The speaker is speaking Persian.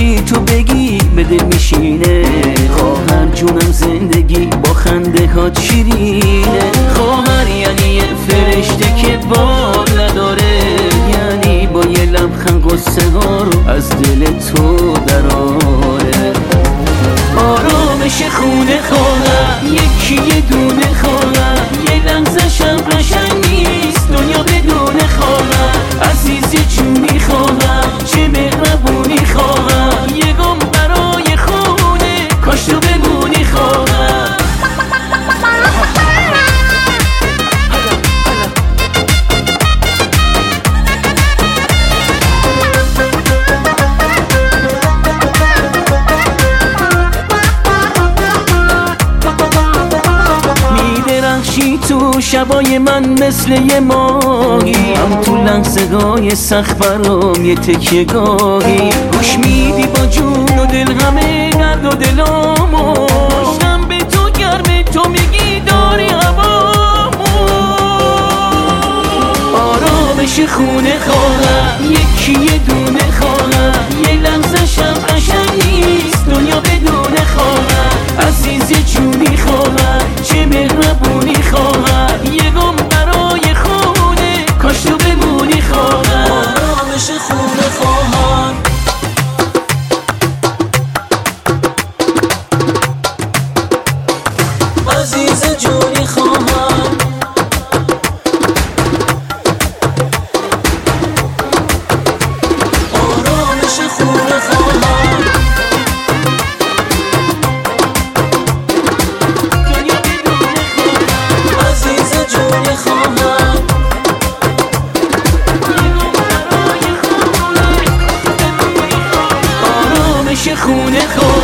چی تو بگی به دل میشینه. خواهر جونم زندگی با خنده هات شیرینه. خواهر یعنی یه فرشته که بال نداره، یعنی با یه لبخند قصه ها رو از دل تو دراره. آرامش خونه خواهر، یکی یه دونه خواهر، یه لحظه شم قشنگ نیست دنیا بدون خواهر. عزیز جونی خواهر، چه مهربونی خواهر، یه گم برای خونه کاش تو بمونی خواهر. تو شبای من مثل یه ماهی، هم تو لحظه های سخت برام یه تکیه گاهی. گوش میدی با جون و دل همه درد و دلامو، پشتم به تو گرمه تو میگی داری هوامو. آرامش خونه خواهر، یکی یه دونه خواهر، یه لحظه شم قشنگ نیست دنیا بدون خواهر. عزیز جونی خواهر، چه مهربونی خواهر، یه گم برای خونه کاش تو بمونی خواهر. آرامش خونه خواهر، عزیز جونی خواهر، آرامش خونه خواهر. خونه خونه